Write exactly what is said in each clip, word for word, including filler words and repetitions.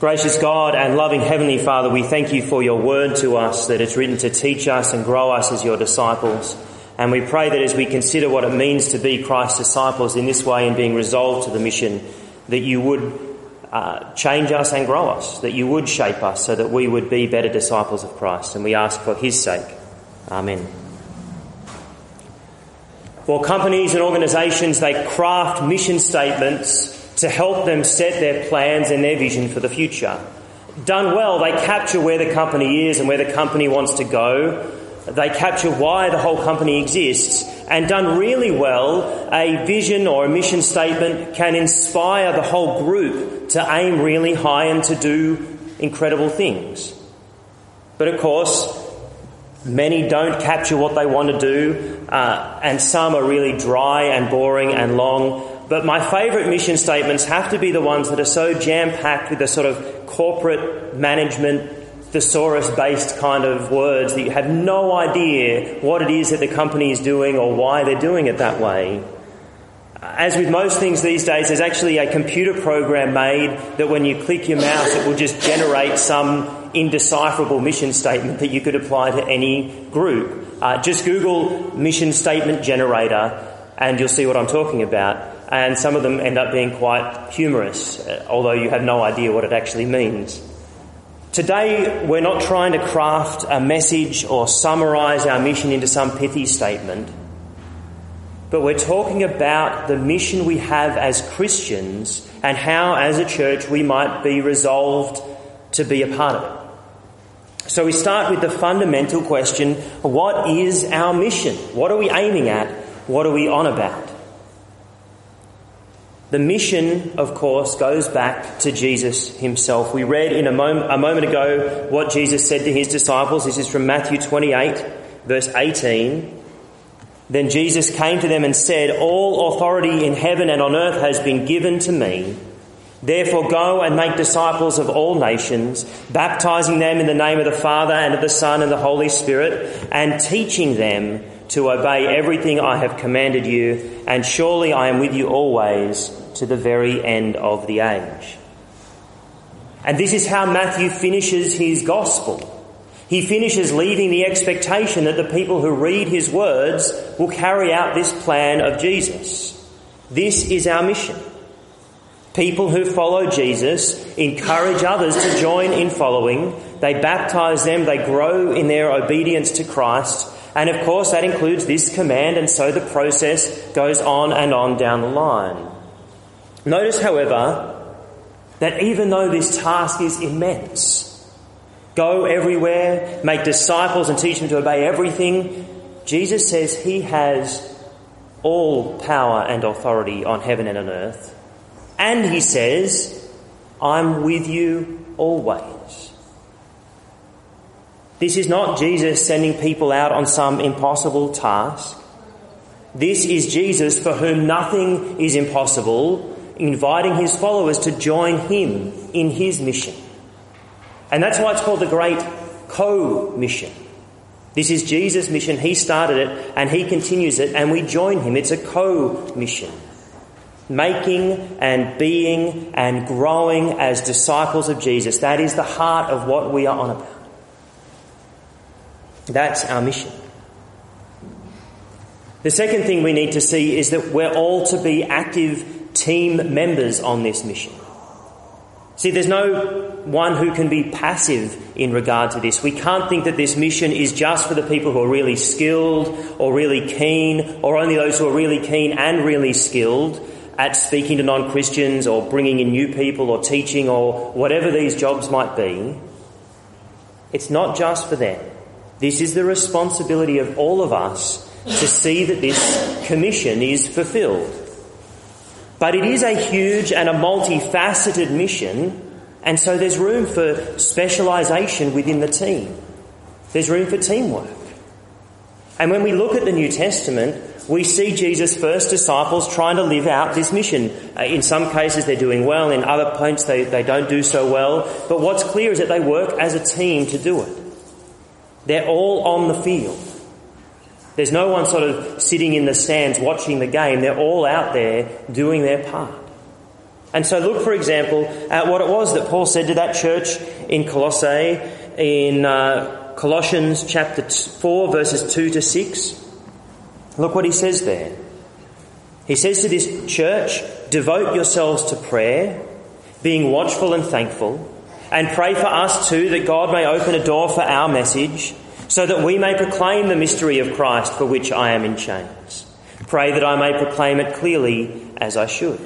Gracious God and loving Heavenly Father, we thank you for your word to us, that it's written to teach us and grow us as your disciples. And we pray that as we consider what it means to be Christ's disciples in this way and being resolved to the mission, that you would uh, change us and grow us, that you would shape us so that we would be better disciples of Christ. And we ask for his sake. Amen. For companies and organisations, they craft mission statements to help them set their plans and their vision for the future. Done well, they capture where the company is and where the company wants to go. They capture why the whole company exists. And done really well, a vision or a mission statement can inspire the whole group to aim really high and to do incredible things. But of course, many don't capture what they want to do, uh, and some are really dry and boring and long. But my favourite mission statements have to be the ones that are so jam-packed with the sort of corporate management, thesaurus-based kind of words that you have no idea what it is that the company is doing or why they're doing it that way. As with most things these days, there's actually a computer program made that when you click your mouse, it will just generate some indecipherable mission statement that you could apply to any group. Uh, just Google mission statement generator and you'll see what I'm talking about. And some of them end up being quite humorous, although you have no idea what it actually means. Today, we're not trying to craft a message or summarise our mission into some pithy statement, but we're talking about the mission we have as Christians and how, as a church, we might be resolved to be a part of it. So we start with the fundamental question, what is our mission? What are we aiming at? What are we on about? The mission, of course, goes back to Jesus himself. We read in a moment, a moment ago what Jesus said to his disciples. This is from Matthew twenty-eight, verse eighteen. Then Jesus came to them and said, "All authority in heaven and on earth has been given to me. Therefore go and make disciples of all nations, baptizing them in the name of the Father and of the Son and the Holy Spirit, and teaching them to obey everything I have commanded you, and surely I am with you always to the very end of the age." And this is how Matthew finishes his gospel. He finishes leaving the expectation that the people who read his words will carry out this plan of Jesus. This is our mission. People who follow Jesus encourage others to join in following. They baptize them, they grow in their obedience to Christ. And of course that includes this command, and so the process goes on and on down the line. Notice, however, that even though this task is immense, go everywhere, make disciples and teach them to obey everything, Jesus says he has all power and authority on heaven and on earth. And he says, I'm with you always. This is not Jesus sending people out on some impossible task. This is Jesus, for whom nothing is impossible, inviting his followers to join him in his mission. And that's why it's called the Great Co-Mission. This is Jesus' mission. He started it and he continues it, and we join him. It's a co-mission. Making and being and growing as disciples of Jesus. That is the heart of what we are on about. That's our mission. The second thing we need to see is that we're all to be active team members on this mission. See, there's no one who can be passive in regard to this. We can't think that this mission is just for the people who are really skilled or really keen, or only those who are really keen and really skilled at speaking to non-Christians or bringing in new people or teaching or whatever these jobs might be. It's not just for them. This is the responsibility of all of us to see that this commission is fulfilled. But it is a huge and a multifaceted mission, and so there's room for specialisation within the team. There's room for teamwork. And when we look at the New Testament, we see Jesus' first disciples trying to live out this mission. Uh, in some cases they're doing well, in other points they, they don't do so well. But what's clear is that they work as a team to do it. They're all on the field. There's no one sort of sitting in the stands watching the game. They're all out there doing their part. And so look, for example, at what it was that Paul said to that church in Colossae in uh, Colossians chapter four, verses two to six. Look what he says there. He says to this church, "Devote yourselves to prayer, being watchful and thankful, and pray for us too, that God may open a door for our message, so that we may proclaim the mystery of Christ, for which I am in chains. Pray that I may proclaim it clearly as I should."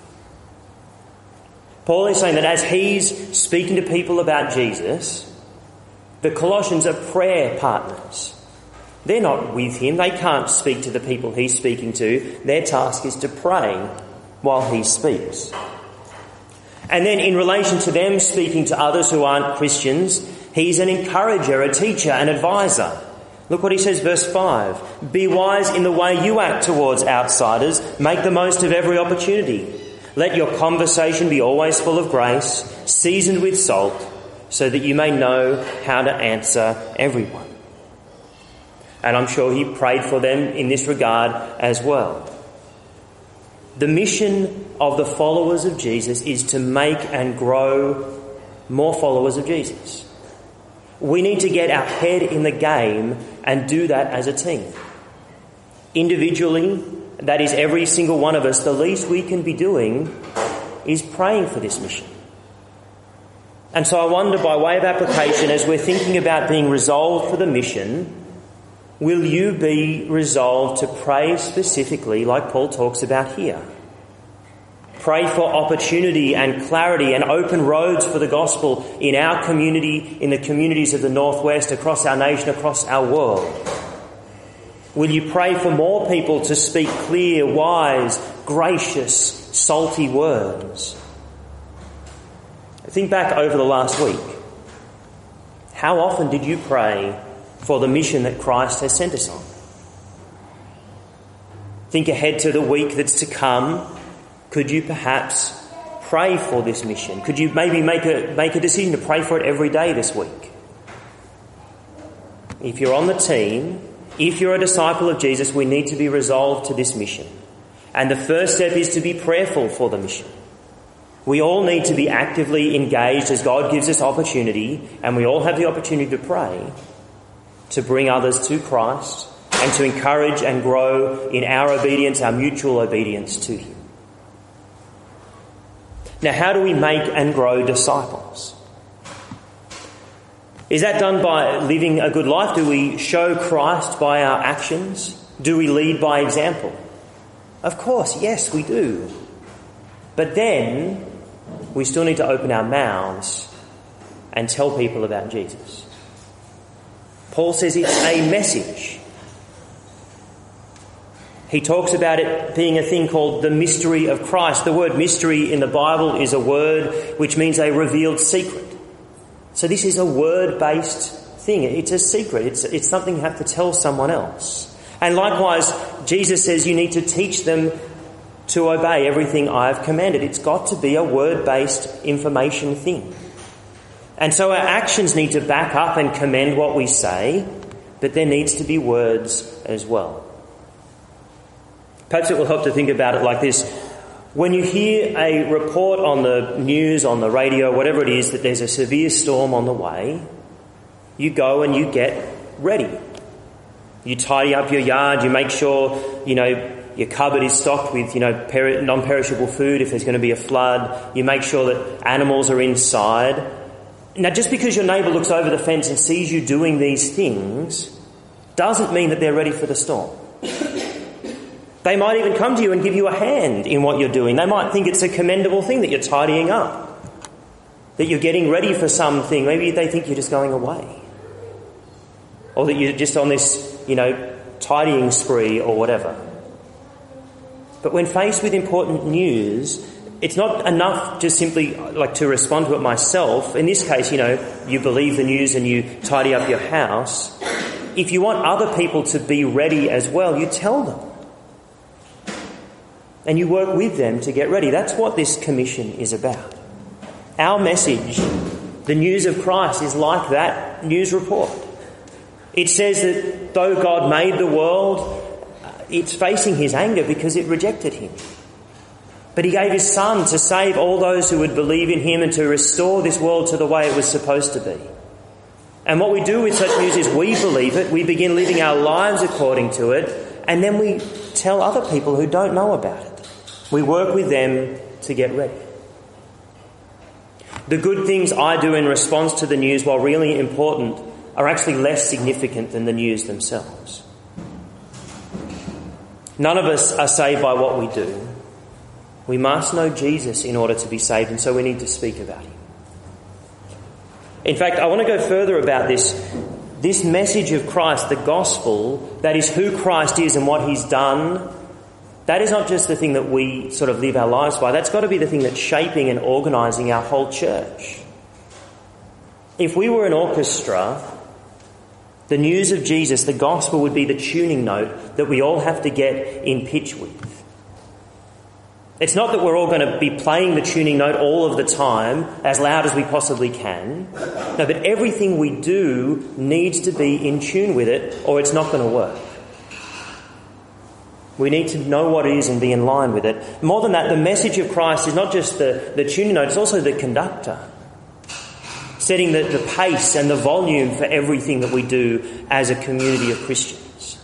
Paul is saying that as he's speaking to people about Jesus, the Colossians are prayer partners. They're not with him. They can't speak to the people he's speaking to. Their task is to pray while he speaks. And then in relation to them speaking to others who aren't Christians, he's an encourager, a teacher, an advisor. Look what he says, verse five. "Be wise in the way you act towards outsiders. Make the most of every opportunity. Let your conversation be always full of grace, seasoned with salt, so that you may know how to answer everyone." And I'm sure he prayed for them in this regard as well. The mission of the followers of Jesus is to make and grow more followers of Jesus. We need to get our head in the game and do that as a team. Individually, that is every single one of us, the least we can be doing is praying for this mission. And so I wonder, by way of application, as we're thinking about being resolved for the mission, will you be resolved to pray specifically like Paul talks about here? Pray for opportunity and clarity and open roads for the gospel in our community, in the communities of the Northwest, across our nation, across our world. Will you pray for more people to speak clear, wise, gracious, salty words? Think back over the last week. How often did you pray for the mission that Christ has sent us on? Think ahead to the week that's to come. Could you perhaps pray for this mission? Could you maybe make a, make a decision to pray for it every day this week? If you're on the team, if you're a disciple of Jesus, we need to be resolved to this mission. And the first step is to be prayerful for the mission. We all need to be actively engaged as God gives us opportunity, and we all have the opportunity to pray, to bring others to Christ and to encourage and grow in our obedience, our mutual obedience to him. Now, how do we make and grow disciples? Is that done by living a good life? Do we show Christ by our actions? Do we lead by example? Of course, yes, we do. But then we still need to open our mouths and tell people about Jesus. Paul says it's a message. He talks about it being a thing called the mystery of Christ. The word mystery in the Bible is a word which means a revealed secret. So this is a word-based thing. It's a secret. It's, it's something you have to tell someone else. And likewise, Jesus says you need to teach them to obey everything I have commanded. It's got to be a word-based information thing. And so our actions need to back up and commend what we say, but there needs to be words as well. Perhaps it will help to think about it like this. When you hear a report on the news, on the radio, whatever it is, that there's a severe storm on the way, you go and you get ready. You tidy up your yard, you make sure, you know, your cupboard is stocked with, you know, peri- non-perishable food if there's going to be a flood. You make sure that animals are inside. Now, just because your neighbour looks over the fence and sees you doing these things doesn't mean that they're ready for the storm. They might even come to you and give you a hand in what you're doing. They might think it's a commendable thing that you're tidying up, that you're getting ready for something. Maybe they think you're just going away, or that you're just on this, you know, tidying spree or whatever. But when faced with important news, it's not enough just simply like to respond to it myself. In this case, you know, you believe the news and you tidy up your house. If you want other people to be ready as well, you tell them. And you work with them to get ready. That's what this commission is about. Our message, the news of Christ, is like that news report. It says that though God made the world, it's facing his anger because it rejected him. But he gave his Son to save all those who would believe in him and to restore this world to the way it was supposed to be. And what we do with such news is we believe it, we begin living our lives according to it, and then we tell other people who don't know about it. We work with them to get ready. The good things I do in response to the news, while really important, are actually less significant than the news themselves. None of us are saved by what we do. We must know Jesus in order to be saved, and so we need to speak about him. In fact, I want to go further about this. This message of Christ, the gospel, that is who Christ is and what he's done, that is not just the thing that we sort of live our lives by. That's got to be the thing that's shaping and organising our whole church. If we were an orchestra, the news of Jesus, the gospel, would be the tuning note that we all have to get in pitch with. It's not that we're all going to be playing the tuning note all of the time as loud as we possibly can. No, but everything we do needs to be in tune with it, or it's not going to work. We need to know what it is and be in line with it. More than that, the message of Christ is not just the, the tuning note, it's also the conductor, setting the, the pace and the volume for everything that we do as a community of Christians.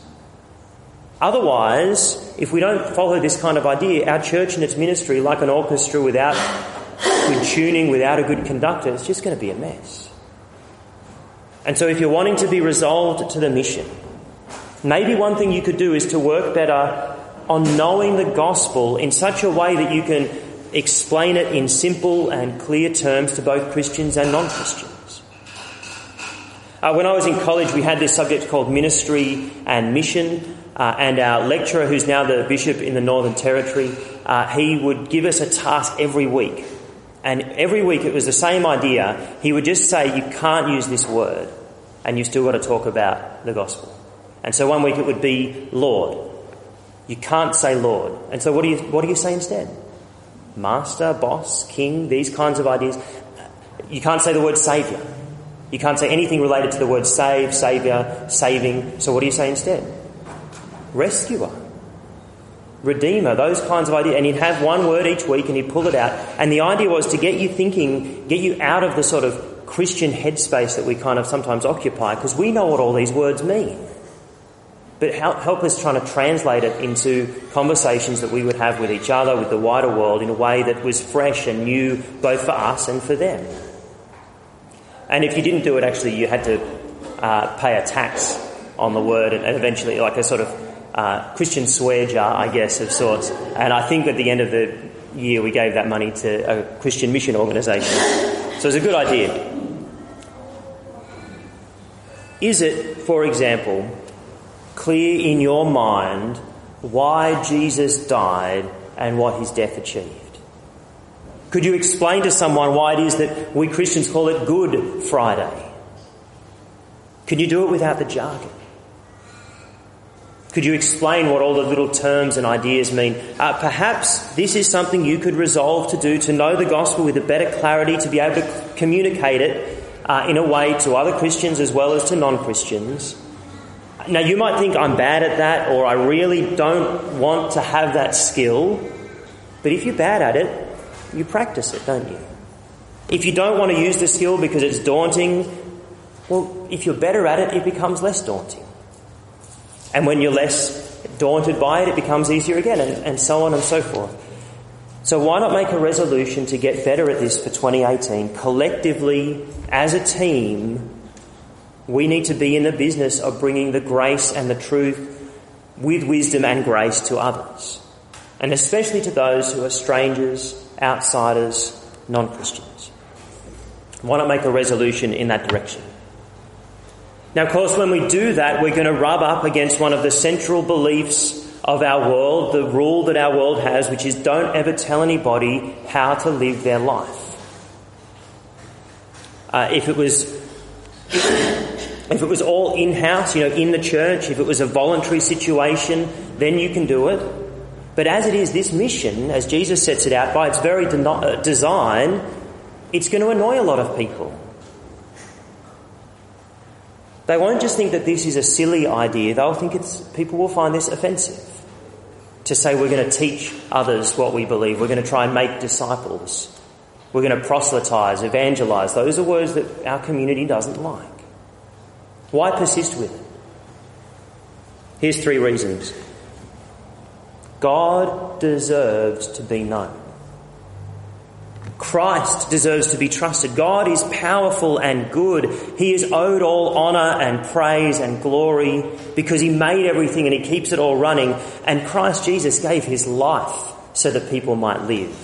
Otherwise, if we don't follow this kind of idea, our church and its ministry, like an orchestra without good tuning, without a good conductor, it's just going to be a mess. And so if you're wanting to be resolved to the mission, maybe one thing you could do is to work better on knowing the gospel in such a way that you can explain it in simple and clear terms to both Christians and non-Christians. Uh, when I was in college, we had this subject called ministry and mission. Uh, and our lecturer, who's now the bishop in the Northern Territory, uh, he would give us a task every week. And every week it was the same idea. He would just say, you can't use this word, and you've still got to talk about the gospel. And so one week it would be Lord. You can't say Lord. And so what do you, what do you say instead? Master, boss, king, these kinds of ideas. You can't say the word saviour. You can't say anything related to the word save, saviour, saving. So what do you say instead? Rescuer, redeemer, those kinds of ideas. And he'd have one word each week and he'd pull it out. And the idea was to get you thinking, get you out of the sort of Christian headspace that we kind of sometimes occupy, because we know what all these words mean. But help, help us trying to translate it into conversations that we would have with each other, with the wider world, in a way that was fresh and new, both for us and for them. And if you didn't do it, actually, you had to uh, pay a tax on the word, and, and eventually like a sort of Uh, Christian swear jar, I guess, of sorts. And I think at the end of the year we gave that money to a Christian mission organisation. So it's a good idea. Is it, for example, clear in your mind why Jesus died and what his death achieved? Could you explain to someone why it is that we Christians call it Good Friday? Can you do it without the jargon? Could you explain what all the little terms and ideas mean? Uh, perhaps this is something you could resolve to do, to know the gospel with a better clarity, to be able to communicate it uh, in a way to other Christians as well as to non-Christians. Now, you might think I'm bad at that, or I really don't want to have that skill. But if you're bad at it, you practice it, don't you? If you don't want to use the skill because it's daunting, well, if you're better at it, it becomes less daunting. And when you're less daunted by it, it becomes easier again, and, and so on and so forth. So why not make a resolution to get better at this for twenty eighteen? Collectively, as a team, we need to be in the business of bringing the grace and the truth with wisdom and grace to others. And especially to those who are strangers, outsiders, non-Christians. Why not make a resolution in that direction? Now, of course, when we do that, we're going to rub up against one of the central beliefs of our world, the rule that our world has, which is don't ever tell anybody how to live their life. Uh, if it was if it was all in-house, you know, in the church, if it was a voluntary situation, then you can do it. But as it is, this mission, as Jesus sets it out, by its very de- design, it's going to annoy a lot of people. They won't just think that this is a silly idea, they'll think it's, people will find this offensive. to say we're going to teach others what we believe. We're going to try and make disciples. We're going to proselytise, evangelise. Those are words that our community doesn't like. Why persist with it? Here's three reasons. God deserves to be known. Christ deserves to be trusted. God is powerful and good. He is owed all honour and praise and glory because he made everything and he keeps it all running. And Christ Jesus gave his life so that people might live.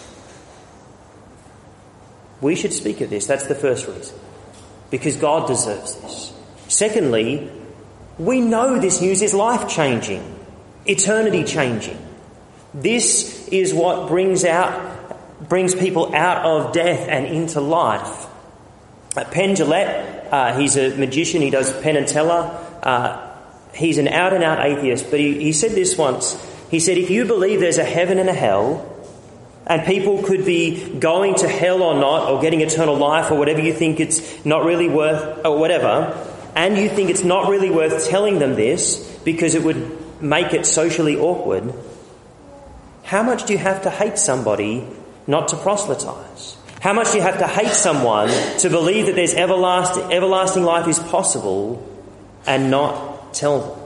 We should speak of this. That's the first reason. Because God deserves this. Secondly, we know this news is life-changing, eternity-changing. This is what brings out brings people out of death and into life. Uh, Penn Jillette, uh, he's a magician, he does Penn and Teller. Uh, he's an out-and-out atheist, but he, he said this once. He said, if you believe there's a heaven and a hell, and people could be going to hell or not, or getting eternal life, or whatever you think it's not really worth, or whatever, and you think it's not really worth telling them this because it would make it socially awkward, how much do you have to hate somebody not to proselytise? How much do you have to hate someone to believe that there's everlasting, everlasting life is possible and not tell them?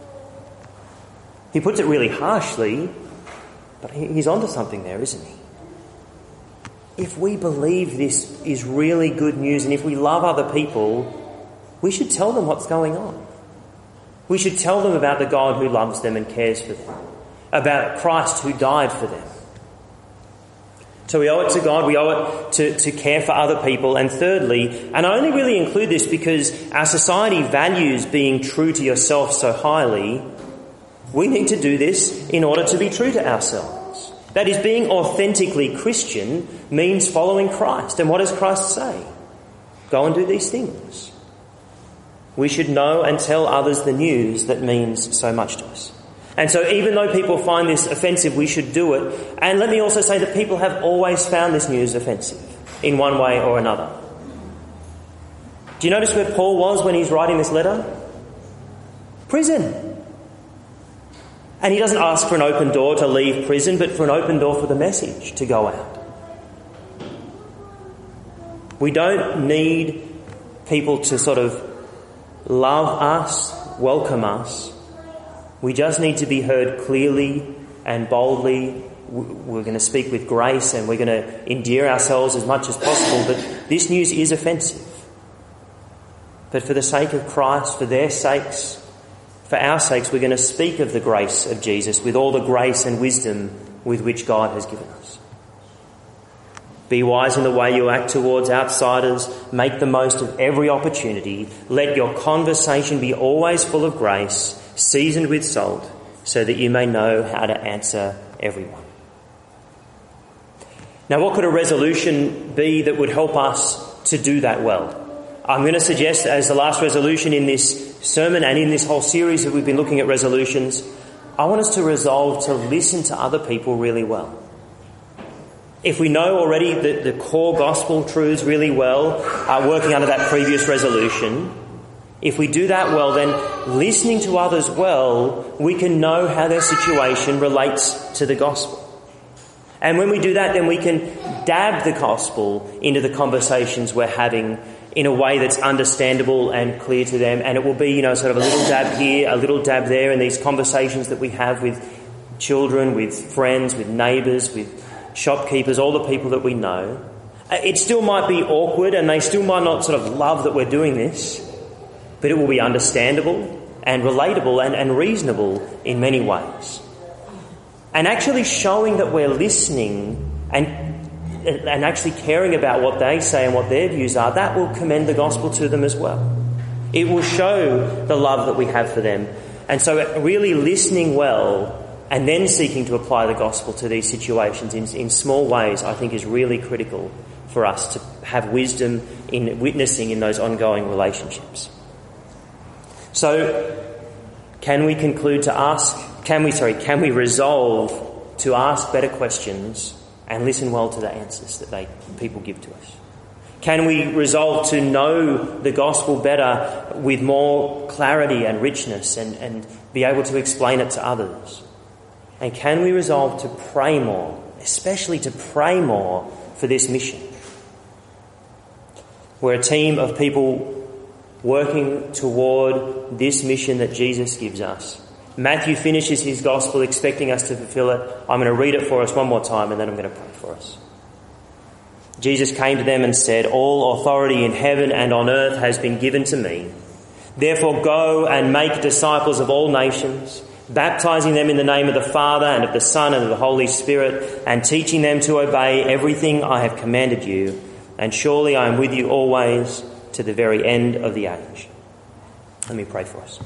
He puts it really harshly, but he's onto something there, isn't he? If we believe this is really good news and if we love other people, we should tell them what's going on. We should tell them about the God who loves them and cares for them, about Christ who died for them. So we owe it to God, we owe it to, to care for other people. And thirdly, and I only really include this because our society values being true to yourself so highly, we need to do this in order to be true to ourselves. That is, being authentically Christian means following Christ. And what does Christ say? Go and do these things. We should know and tell others the news that means so much to us. And so even though people find this offensive, we should do it. And let me also say that people have always found this news offensive in one way or another. Do you notice where Paul was when he's writing this letter? Prison. And he doesn't ask for an open door to leave prison, but for an open door for the message to go out. We don't need people to sort of love us, welcome us. We just need to be heard clearly and boldly. We're going to speak with grace and we're going to endear ourselves as much as possible. But this news is offensive. But for the sake of Christ, for their sakes, for our sakes, we're going to speak of the grace of Jesus with all the grace and wisdom with which God has given us. Be wise in the way you act towards outsiders. Make the most of every opportunity. Let your conversation be always full of grace, seasoned with salt, so that you may know how to answer everyone. Now, what could a resolution be that would help us to do that well? I'm going to suggest as the last resolution in this sermon and in this whole series that we've been looking at resolutions, I want us to resolve to listen to other people really well. If we know already the, the core gospel truths really well, uh, working under that previous resolution, if we do that well, then listening to others well, we can know how their situation relates to the gospel. And when we do that, then we can dab the gospel into the conversations we're having in a way that's understandable and clear to them. And it will be, you know, sort of a little dab here, a little dab there in these conversations that we have with children, with friends, with neighbours, with shopkeepers, all the people that we know. It still might be awkward and they still might not sort of love that we're doing this, but it will be understandable and relatable and, and reasonable in many ways. And actually showing that we're listening and and actually caring about what they say and what their views are, that will commend the gospel to them as well. It will show the love that we have for them. And so really listening well and then seeking to apply the gospel to these situations in, in small ways, I think is really critical for us to have wisdom in witnessing in those ongoing relationships. So, can we conclude to ask, can we, sorry, can we resolve to ask better questions and listen well to the answers that they people give to us? Can we resolve to know the gospel better with more clarity and richness and, and be able to explain it to others? And can we resolve to pray more, especially to pray more for this mission? We're a team of people working toward this mission that Jesus gives us. Matthew finishes his gospel expecting us to fulfill it. I'm going to read it for us one more time and then I'm going to pray for us. Jesus came to them and said, "All authority in heaven and on earth has been given to me. Therefore go and make disciples of all nations, baptizing them in the name of the Father and of the Son and of the Holy Spirit, and teaching them to obey everything I have commanded you. And surely I am with you always to the very end of the age." Let me pray for us.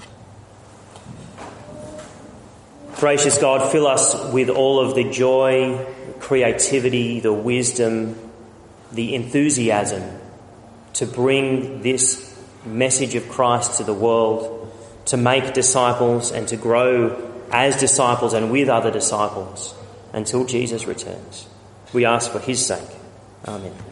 Gracious God, fill us with all of the joy, the creativity, the wisdom, the enthusiasm to bring this message of Christ to the world, to make disciples and to grow as disciples and with other disciples until Jesus returns. We ask for his sake. Amen.